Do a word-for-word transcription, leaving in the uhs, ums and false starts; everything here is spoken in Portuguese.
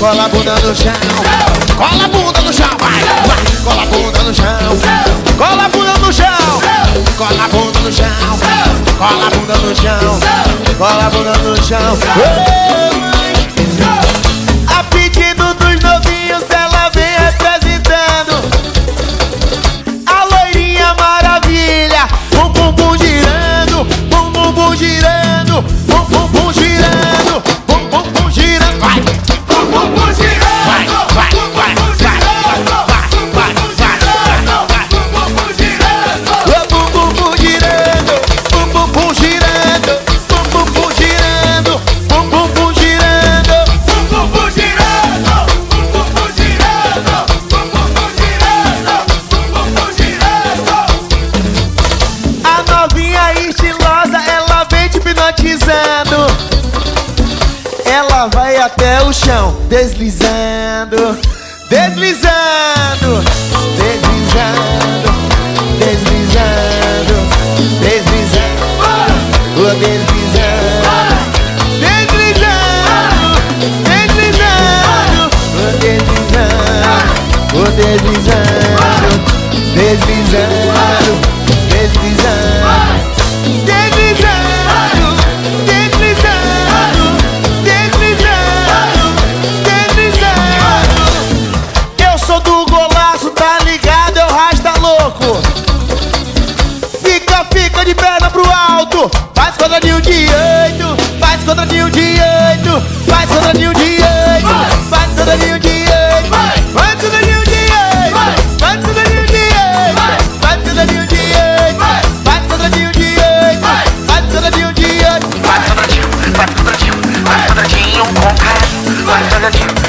cola a bunda no chão, cola a bunda no chão, vai, vai, cola a bunda no chão, cola a bunda no chão, cola a bunda no chão, cola a bunda no chão, cola a bunda no chão. A pedido dos novinhos ela vem representando a loirinha maravilha, bum bum bum girando, bum bum bum girando, bum bum bum girando, bum bum bum girando, vai, bum bum bum girando, vai, vai, vai, vai, vai, vai, vai, bum bum bum girando, bum bum bum girando, bum bum bum girando, bum bum bum girando, bum bum bum girando, bum bum bum girando, bum bum bum girando, bum bum bum girando, bum bum bum girando. A novinha estilosa, ela vem te hipnotizando. Ela vai até o chão, deslizando, deslizando, deslizando, deslizando, deslizando, oh, deslizando, deslizando, deslizando, oh, deslizando, oh, deslizando, deslizando, deslizando. Deslizando, deslizando, deslizando, deslizando. Eu sou do golaço, tá ligado? Eu rasta louco. Fica, fica de perna pro alto. Faz quadradinho de oito, faz quadradinho de oito, faz quadradinho de oito, faz quadradinho de oito, faz quadradinho de oito, faz quadradinho de oito, faz quadradinho de oito, faz quadradinho de oito, faz quadradinho de oito, Faz quadradinho, faz quadradinho, faz quadradinho com carinho, faz quadradinho.